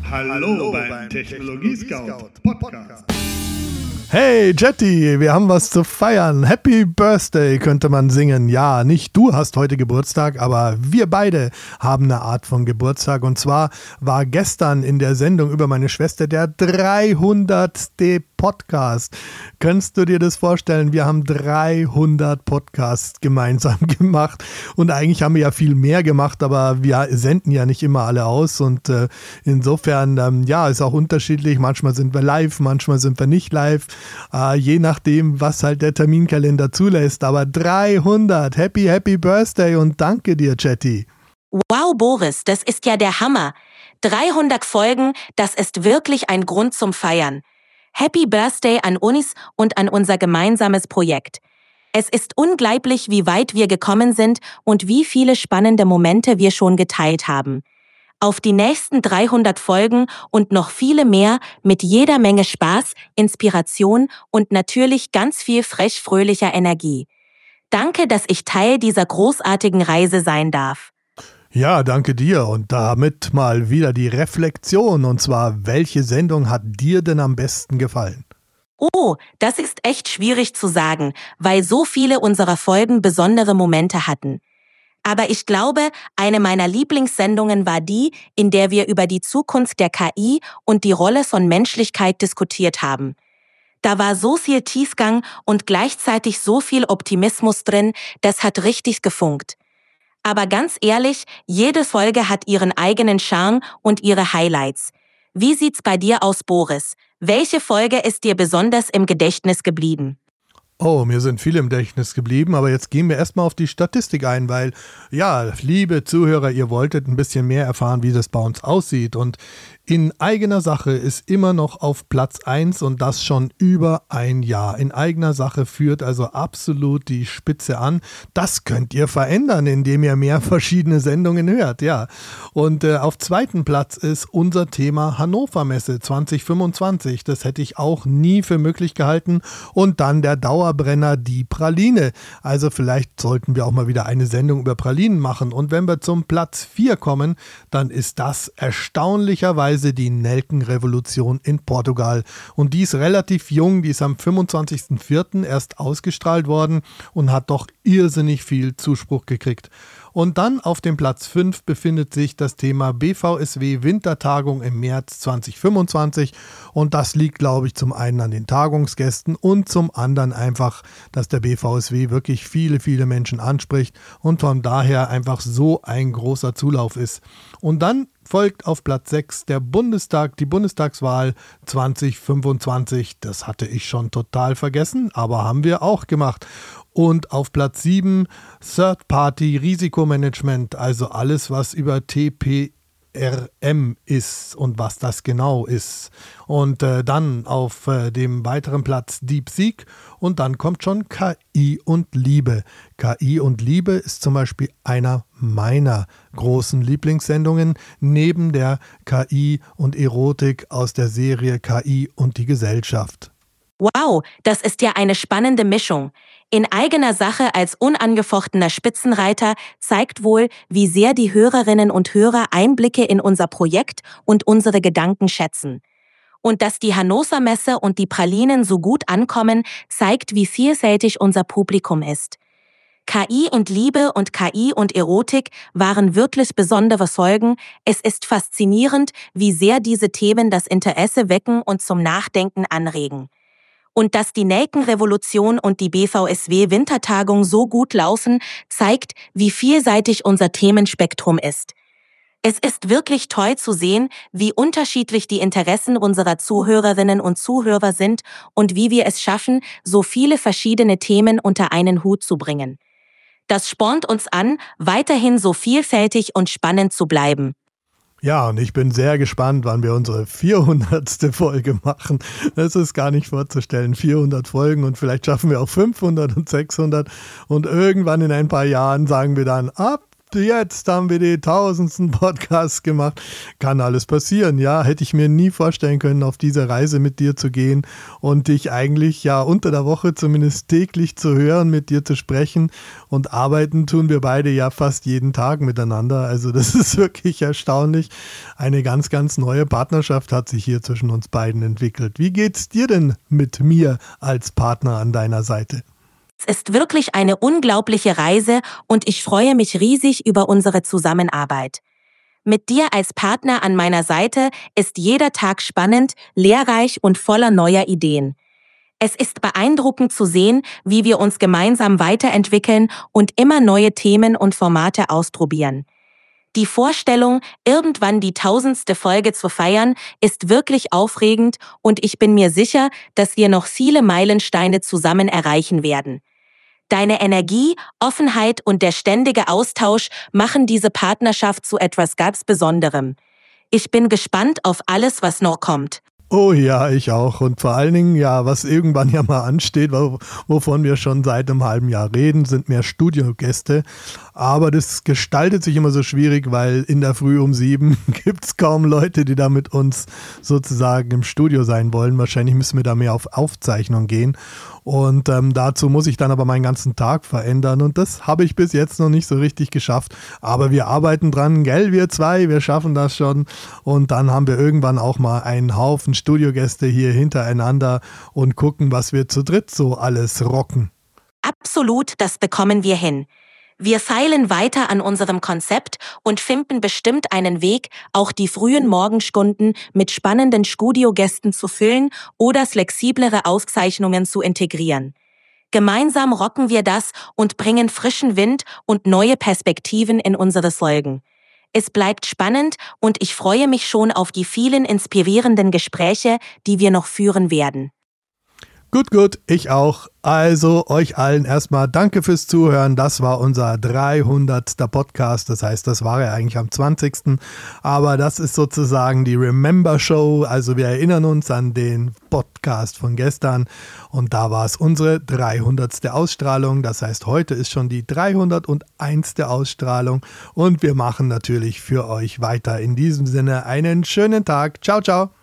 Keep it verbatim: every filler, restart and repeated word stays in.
Hallo beim Technologie-Scout Podcast. Hey Jetty, wir haben was zu feiern. Happy Birthday könnte man singen. Ja, nicht du hast heute Geburtstag, aber wir beide haben eine Art von Geburtstag. Und zwar war gestern in der Sendung über meine Schwester der dreihundertste Podcast. Kannst du dir das vorstellen? Wir haben dreihundert Podcasts gemeinsam gemacht. Und eigentlich haben wir ja viel mehr gemacht, aber wir senden ja nicht immer alle aus. Und äh, insofern, ähm, ja, ist auch unterschiedlich. Manchmal sind wir live, manchmal sind wir nicht live. Uh, je nachdem, was halt der Terminkalender zulässt. Aber dreihundert, happy, happy Birthday und danke dir, Chatty. Wow, Boris, das ist ja der Hammer. dreihundert Folgen, das ist wirklich ein Grund zum Feiern. Happy Birthday an uns und an unser gemeinsames Projekt. Es ist unglaublich, wie weit wir gekommen sind und wie viele spannende Momente wir schon geteilt haben. Auf die nächsten dreihundert Folgen und noch viele mehr mit jeder Menge Spaß, Inspiration und natürlich ganz viel frech fröhlicher Energie. Danke, dass ich Teil dieser großartigen Reise sein darf. Ja, danke dir und damit mal wieder die Reflexion und zwar, welche Sendung hat dir denn am besten gefallen? Oh, das ist echt schwierig zu sagen, weil so viele unserer Folgen besondere Momente hatten. Aber ich glaube, eine meiner Lieblingssendungen war die, in der wir über die Zukunft der K I und die Rolle von Menschlichkeit diskutiert haben. Da war so viel Tiefgang und gleichzeitig so viel Optimismus drin, das hat richtig gefunkt. Aber ganz ehrlich, jede Folge hat ihren eigenen Charme und ihre Highlights. Wie sieht's bei dir aus, Boris? Welche Folge ist dir besonders im Gedächtnis geblieben? Oh, mir sind viele im Gedächtnis geblieben, aber jetzt gehen wir erstmal auf die Statistik ein, weil, ja, liebe Zuhörer, ihr wolltet ein bisschen mehr erfahren, wie das bei uns aussieht und in eigener Sache ist immer noch auf Platz eins und das schon über ein Jahr. In eigener Sache führt also absolut die Spitze an. Das könnt ihr verändern, indem ihr mehr verschiedene Sendungen hört, ja. Und äh, auf zweiten Platz ist unser Thema Hannover Messe zwanzig fünfundzwanzig. Das hätte ich auch nie für möglich gehalten. Und dann der Dauerbrenner, die Praline. Also vielleicht sollten wir auch mal wieder eine Sendung über Pralinen machen. Und wenn wir zum Platz vier kommen, dann ist das erstaunlicherweise die Nelkenrevolution in Portugal. Und die ist relativ jung, die ist am fünfundzwanzigsten vierten erst ausgestrahlt worden und hat doch irrsinnig viel Zuspruch gekriegt. Und dann auf dem Platz fünf befindet sich das Thema B V S W Wintertagung im März zwanzig fünfundzwanzig und das liegt, glaube ich, zum einen an den Tagungsgästen und zum anderen einfach, dass der B V S W wirklich viele, viele Menschen anspricht und von daher einfach so ein großer Zulauf ist. Und dann folgt auf Platz sechs der Bundestag, die Bundestagswahl zwanzig fünfundzwanzig. Das hatte ich schon total vergessen, aber haben wir auch gemacht. Und auf Platz sieben Third-Party-Risikomanagement, also alles, was über T P R M ist und was das genau ist. Und äh, dann auf äh, dem weiteren Platz DeepSeek und dann kommt schon K I und Liebe. K I und Liebe ist zum Beispiel einer meiner großen Lieblingssendungen neben der K I und Erotik aus der Serie K I und die Gesellschaft. Wow, das ist ja eine spannende Mischung. In eigener Sache als unangefochtener Spitzenreiter zeigt wohl, wie sehr die Hörerinnen und Hörer Einblicke in unser Projekt und unsere Gedanken schätzen. Und dass die Hannover Messe und die Pralinen so gut ankommen, zeigt, wie vielfältig unser Publikum ist. K I und Liebe und K I und Erotik waren wirklich besondere Folgen. Es ist faszinierend, wie sehr diese Themen das Interesse wecken und zum Nachdenken anregen. Und dass die Nelkenrevolution und die B V S W Wintertagung so gut laufen, zeigt, wie vielseitig unser Themenspektrum ist. Es ist wirklich toll zu sehen, wie unterschiedlich die Interessen unserer Zuhörerinnen und Zuhörer sind und wie wir es schaffen, so viele verschiedene Themen unter einen Hut zu bringen. Das spornt uns an, weiterhin so vielfältig und spannend zu bleiben. Ja, und ich bin sehr gespannt, wann wir unsere vierhundertste Folge machen. Das ist gar nicht vorzustellen. vierhundert Folgen und vielleicht schaffen wir auch fünfhundert und sechshundert. Und irgendwann in ein paar Jahren sagen wir dann, ab jetzt haben wir die tausendsten Podcasts gemacht. Kann alles passieren, ja. Hätte ich mir nie vorstellen können, auf diese Reise mit dir zu gehen und dich eigentlich ja unter der Woche zumindest täglich zu hören, mit dir zu sprechen. Und arbeiten tun wir beide ja fast jeden Tag miteinander. Also das ist wirklich erstaunlich. Eine ganz, ganz neue Partnerschaft hat sich hier zwischen uns beiden entwickelt. Wie geht's dir denn mit mir als Partner an deiner Seite? Es ist wirklich eine unglaubliche Reise und ich freue mich riesig über unsere Zusammenarbeit. Mit dir als Partner an meiner Seite ist jeder Tag spannend, lehrreich und voller neuer Ideen. Es ist beeindruckend zu sehen, wie wir uns gemeinsam weiterentwickeln und immer neue Themen und Formate ausprobieren. Die Vorstellung, irgendwann die tausendste Folge zu feiern, ist wirklich aufregend und ich bin mir sicher, dass wir noch viele Meilensteine zusammen erreichen werden. Deine Energie, Offenheit und der ständige Austausch machen diese Partnerschaft zu etwas ganz Besonderem. Ich bin gespannt auf alles, was noch kommt. Oh ja, ich auch. Und vor allen Dingen, ja, was irgendwann ja mal ansteht, wovon wir schon seit einem halben Jahr reden, sind mehr Studiogäste. Aber das gestaltet sich immer so schwierig, weil in der Früh um sieben gibt es kaum Leute, die da mit uns sozusagen im Studio sein wollen. Wahrscheinlich müssen wir da mehr auf Aufzeichnung gehen. Und ähm, dazu muss ich dann aber meinen ganzen Tag verändern. Und das habe ich bis jetzt noch nicht so richtig geschafft. Aber wir arbeiten dran, gell, wir zwei, wir schaffen das schon. Und dann haben wir irgendwann auch mal einen Haufen Studiogäste hier hintereinander und gucken, was wir zu dritt so alles rocken. Absolut, das bekommen wir hin. Wir feilen weiter an unserem Konzept und finden bestimmt einen Weg, auch die frühen Morgenstunden mit spannenden Studiogästen zu füllen oder flexiblere Aufzeichnungen zu integrieren. Gemeinsam rocken wir das und bringen frischen Wind und neue Perspektiven in unsere Folgen. Es bleibt spannend und ich freue mich schon auf die vielen inspirierenden Gespräche, die wir noch führen werden. Gut, gut, ich auch. Also euch allen erstmal danke fürs Zuhören. Das war unser dreihundertster Podcast. Das heißt, das war ja eigentlich am zwanzigsten Aber das ist sozusagen die Remember Show. Also wir erinnern uns an den Podcast von gestern. Und da war es unsere dreihundertste Ausstrahlung. Das heißt, heute ist schon die dreihunderteins. Ausstrahlung. Und wir machen natürlich für euch weiter. In diesem Sinne einen schönen Tag. Ciao, ciao.